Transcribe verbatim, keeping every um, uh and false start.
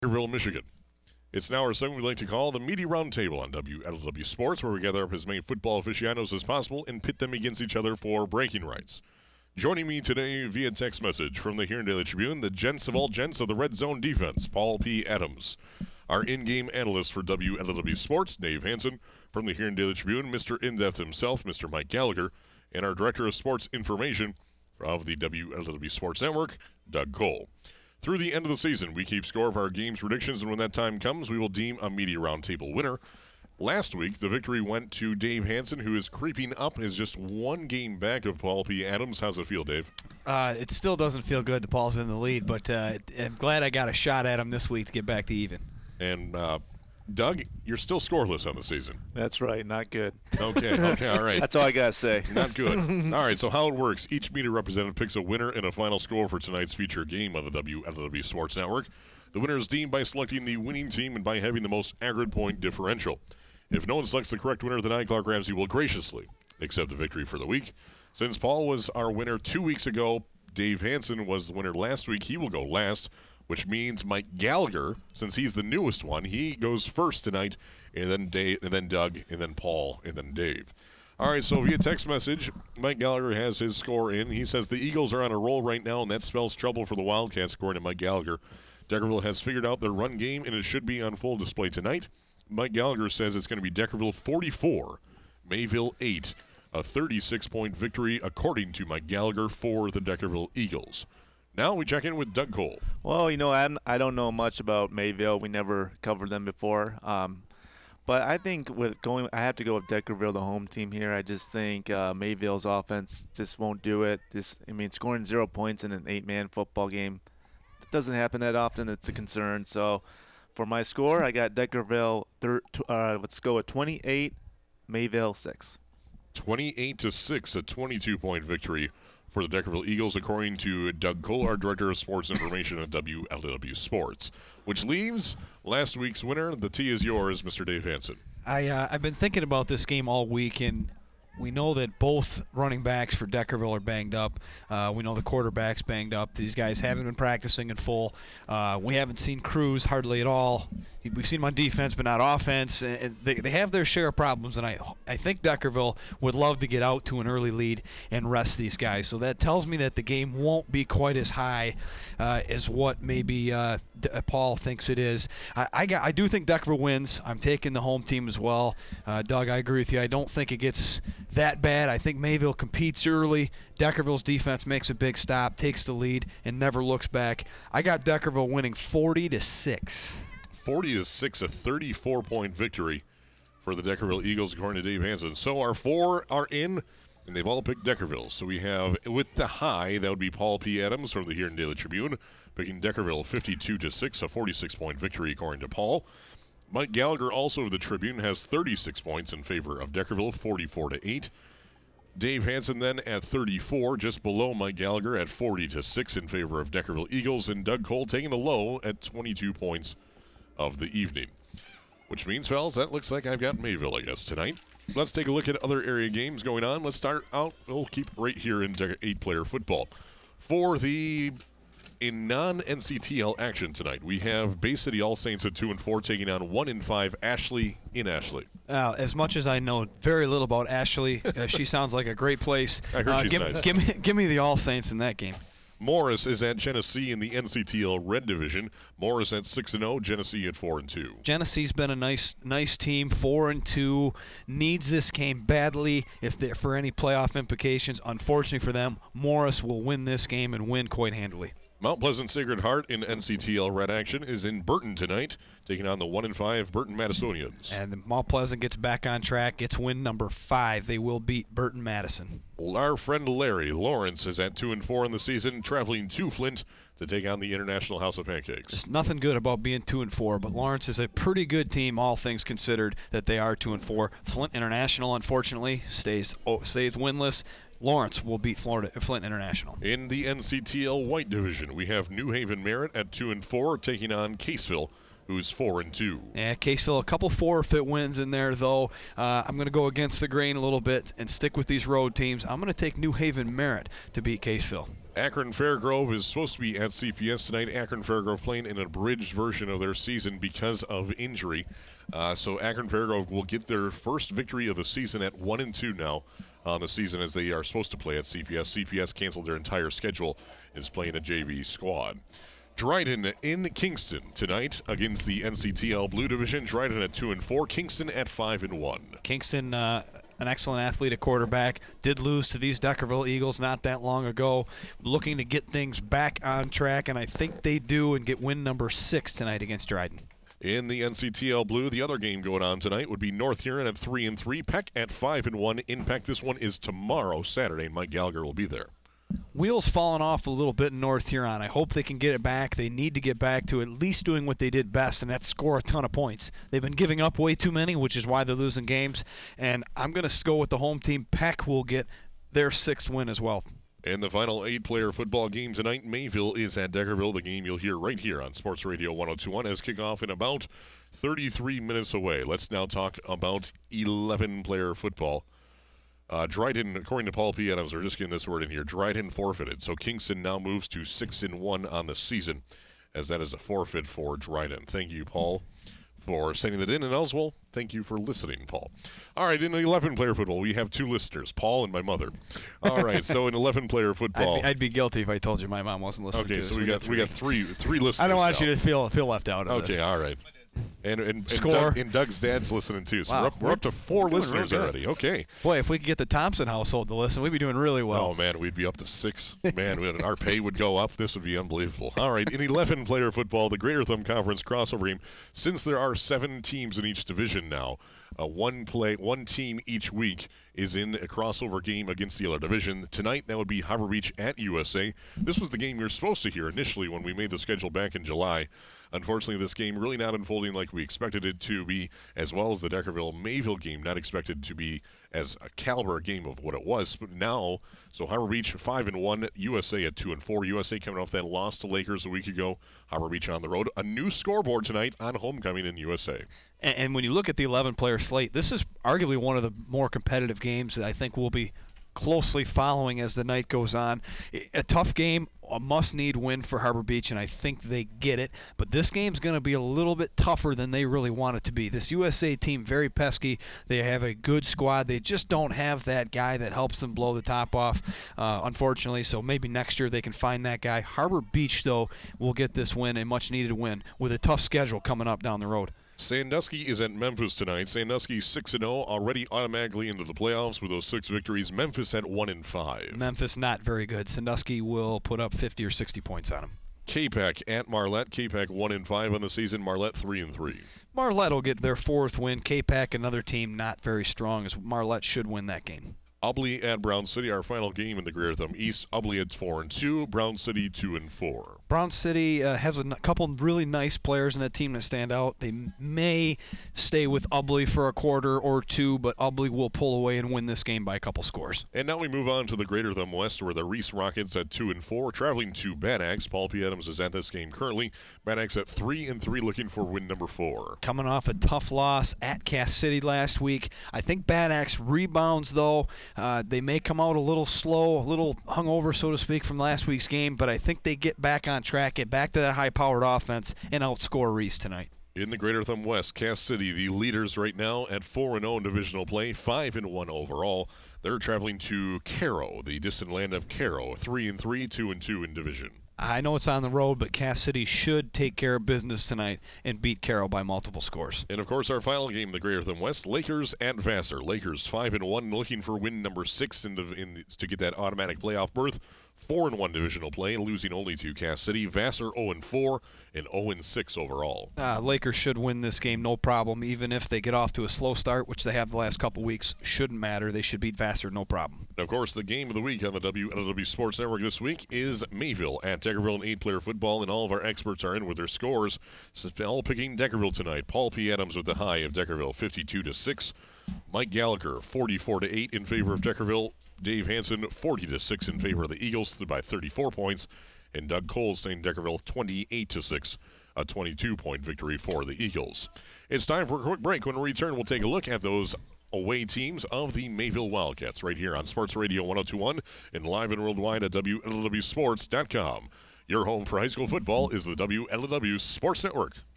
Deckerville, Michigan. It's now our segment we like to call the Media Roundtable on W L W Sports, where we gather up as many football aficionados as possible and pit them against each other for bragging rights. Joining me today via text message from the Huron Daily Tribune, the gents of all gents of the Red Zone defense, Paul P. Adams. Our in-game analyst for W L W Sports, Dave Hansen. From the Huron Daily Tribune, Mister In-Depth himself, Mister Mike Gallagher. And our Director of Sports Information of the W L W Sports Network, Doug Cole. Through the end of the season, we keep score of our games predictions, and when that time comes, we will deem a Media Roundtable winner. Last week, the victory went to Dave Hansen, who is creeping up, is just one game back of Paul P. Adams. How's it feel, Dave? Uh, it still doesn't feel good that Paul's in the lead, but uh, I'm glad I got a shot at him this week to get back to even. And, uh, Doug, you're still scoreless on the season. That's right. Not good. Okay, okay, all right. That's all I got to say. Not good. All right, so how it works, each media representative picks a winner and a final score for tonight's feature game on the W L W Sports Network. The winner is deemed by selecting the winning team and by having the most aggregate point differential. If no one selects the correct winner, then I, Clark Ramsey, will graciously accept the victory for the week. Since Paul was our winner two weeks ago, Dave Hansen was the winner last week. He will go last, which means Mike Gallagher, since he's the newest one, he goes first tonight, and then Dave, and then Doug, and then Paul, and then Dave. All right, so via text message, Mike Gallagher has his score in. He says the Eagles are on a roll right now, and that spells trouble for the Wildcats, according to Mike Gallagher. Deckerville has figured out their run game, and it should be on full display tonight. Mike Gallagher says it's going to be Deckerville forty-four, Mayville eight, a thirty-six point victory, according to Mike Gallagher, for the Deckerville Eagles. Now we check in with Doug Cole. Well, you know, I'm, I don't know much about Mayville. We never covered them before. Um, but I think with going, I have to go with Deckerville, the home team here. I just think uh, Mayville's offense just won't do it. This, I mean, scoring zero points in an eight-man football game, it doesn't happen that often. It's a concern. So for my score, I got Deckerville. Thir- uh, let's go with twenty-eight, Mayville six. twenty-eight to six, a twenty-two point victory for the Deckerville Eagles, according to Doug Cole, our Director of Sports Information at W L W Sports. Which leaves last week's winner. The T is yours, Mister Dave Hansen. I, uh, I've been thinking about this game all week, and we know that both running backs for Deckerville are banged up. Uh, we know the quarterback's banged up. These guys haven't been practicing in full. Uh, we haven't seen Cruz hardly at all. We've seen him on defense, but not offense. And they, they have their share of problems, and I I think Deckerville would love to get out to an early lead and rest these guys. So that tells me that the game won't be quite as high uh, as what maybe uh, D- Paul thinks it is. I I, got, I do think Deckerville wins. I'm taking the home team as well. Uh, Doug, I agree with you. I don't think it gets that bad. I think Mayville competes early. Deckerville's defense makes a big stop, takes the lead, and never looks back. I got Deckerville winning forty to six. forty to six, a thirty-four point victory for the Deckerville Eagles, according to Dave Hansen. So our four are in, and they've all picked Deckerville. So we have, with the high, that would be Paul P. Adams from the Huron Daily Tribune, picking Deckerville fifty-two to six, a forty-six point victory, according to Paul. Mike Gallagher, also of the Tribune, has thirty-six points in favor of Deckerville, forty-four to eight. Dave Hansen then at thirty-four, just below Mike Gallagher at forty to six in favor of Deckerville Eagles, and Doug Cole taking the low at twenty-two points of the evening. Which means, fellas, that looks like I've got Mayville, I guess, tonight. Let's take a look at other area games going on. Let's start out, we'll keep right here in eight-player football. For the in non-N C T L action tonight, we have Bay City All Saints at two and four taking on one and five Ashley in Ashley. Uh, as much as I know very little about Ashley, uh, she sounds like a great place. I heard uh, she's give, nice. Give me, give me the All Saints in that game. Morris is at Genesee in the N C T L Red Division. Morris at six and oh, Genesee at four and two. Genesee's been a nice nice team, four and two. Needs this game badly if there for any playoff implications. Unfortunately for them, Morris will win this game and win quite handily. Mount Pleasant Sacred Heart in N C T L Red action is in Burton tonight, taking on the one and five Burton Madisonians. And the Mount Pleasant gets back on track, gets win number five. They will beat Burton Madison. Our friend Larry Lawrence is at two and four in the season, traveling to Flint to take on the International House of Pancakes. There's nothing good about being two and four, but Lawrence is a pretty good team, all things considered, that they are two and four. Flint International, unfortunately, stays oh, stays winless. Lawrence will beat Florida Flint International. In the N C T L White Division, we have New Haven Merritt at two and four, taking on Caseville, who's four and two. Yeah, Caseville, a couple forfeit wins in there though. Uh, I'm going to go against the grain a little bit and stick with these road teams. I'm going to take New Haven Merritt to beat Caseville. Akron Fairgrove is supposed to be at C P S tonight. Akron Fairgrove playing in an abridged version of their season because of injury. Uh, so Akron Fairgrove will get their first victory of the season at one and two now on the season, as they are supposed to play at C P S. C P S canceled their entire schedule and is playing a J V squad. Dryden in Kingston tonight against the N C T L Blue Division. Dryden at two and four. Kingston at five and one. Kingston, uh, an excellent athlete at quarterback, did lose to these Deckerville Eagles not that long ago. Looking to get things back on track, and I think they do, and get win number six tonight against Dryden. In the N C T L Blue, the other game going on tonight would be North Huron at three and three. Peck at five and one. In Peck, this one is tomorrow, Saturday. Mike Gallagher will be there. Wheels falling off a little bit in North Huron. I hope they can get it back. They need to get back to at least doing what they did best, and that's score a ton of points. They've been giving up way too many, which is why they're losing games. And I'm going to go with the home team. Peck will get their sixth win as well. And the final eight-player football game tonight, Mayville is at Deckerville. The game you'll hear right here on Sports Radio one oh two point one as kickoff in about thirty-three minutes away. Let's now talk about eleven-player football. Uh, Dryden, according to Paul P. Adams, we're just getting this word in here, Dryden forfeited. So Kingston now moves to six and one on the season, as that is a forfeit for Dryden. Thank you, Paul, for sending that in. And Elswell, thank you for listening, Paul. All right, in eleven-player football, we have two listeners, Paul and my mother. All right, so in eleven-player football. I'd be, I'd be guilty if I told you my mom wasn't listening okay, to so this. we, got, we got three three listeners I don't want now. you to feel feel left out of Okay, this. all right. And, and, and, Score. Doug, and Doug's dad's listening too, so Wow. we're, up, we're up to four We're doing listeners real good. already. Okay. Boy, if we could get the Thompson household to listen, we'd be doing really well. Oh, man, we'd be up to six. Man, we'd, our pay would go up. This would be unbelievable. All right, in eleven-player football, the Greater Thumb Conference crossover game, since there are seven teams in each division now, uh, one play, one team each week is in a crossover game against the other division. Tonight, that would be Harbor Beach at U S A. This was the game you were supposed to hear initially when we made the schedule back in July. Unfortunately, this game really not unfolding like we expected it to be, as well as the Deckerville-Mayville game not expected to be as a caliber game of what it was. But now, so Harbor Beach five and one, U S A at two and four. U S A coming off that loss to Lakers a week ago. Harbor Beach on the road. A new scoreboard tonight on homecoming in U S A. And, and when you look at the eleven-player slate, this is arguably one of the more competitive games that I think will be closely following as the night goes on. A tough game, a must-need win for Harbor Beach, and I think they get it. But this game's going to be a little bit tougher than they really want it to be. This U S A team, very pesky. They have a good squad. They just don't have that guy that helps them blow the top off, uh, unfortunately. So maybe next year they can find that guy. Harbor Beach, though, will get this win, a much-needed win, with a tough schedule coming up down the road. Sandusky is at Memphis tonight. Sandusky six and oh, already automatically into the playoffs with those six victories. Memphis at one and five. Memphis not very good. Sandusky will put up fifty or sixty points on them. K-Pac at Marlette. K-Pac one and five on the season. Marlette three and three. Marlette will get their fourth win. K-Pac, another team not very strong, as Marlette should win that game. Ubley at Brown City, our final game in the Greater Thumb East. Ubley at four and two. Brown City two and four. Brown City uh, has a n- couple really nice players in that team that stand out. They m- may stay with Ubley for a quarter or two, but Ubley will pull away and win this game by a couple scores. And now we move on to the Greater Thumb West, where the Reese Rockets at two and four, traveling to Bad Axe. Paul P. Adams is at this game currently. Bad Axe at three and three, looking for win number four. Coming off a tough loss at Cass City last week. I think Bad Axe rebounds, though. Uh, they may come out a little slow, a little hungover, so to speak, from last week's game, but I think they get back on track, get back to that high-powered offense, and outscore Reese tonight. In the Greater Thumb West, Cass City, the leaders right now at four and oh in divisional play, five and one overall. They're traveling to Caro, the distant land of Caro, three and three, two and two in division. I know it's on the road, but Cass City should take care of business tonight and beat Carroll by multiple scores. And, of course, our final game in the Greater Thumb West, Lakers at Vassar. Lakers five and one, looking for win number six in the, in the, to get that automatic playoff berth. four and one divisional play, losing only to Cass City. Vassar oh and four and oh and six overall. Uh, Lakers should win this game, no problem, even if they get off to a slow start, which they have the last couple weeks. Shouldn't matter. They should beat Vassar, no problem. And, of course, the game of the week on the W L W Sports Network this week is Mayville at Deckerville in eight-player football, and all of our experts are in with their scores. All picking Deckerville tonight. Paul P. Adams with the high of Deckerville, fifty-two to six. Mike Gallagher, forty-four to eight in favor of Deckerville. Dave Hansen, forty to six in favor of the Eagles by thirty-four points. And Doug Cole saying Deckerville, twenty-eight to six, a twenty-two point victory for the Eagles. It's time for a quick break. When we return, we'll take a look at those away teams of the Mayville Wildcats right here on Sports Radio one oh two point one and live and worldwide at W L W sports dot com. Your home for high school football is the W L W Sports Network.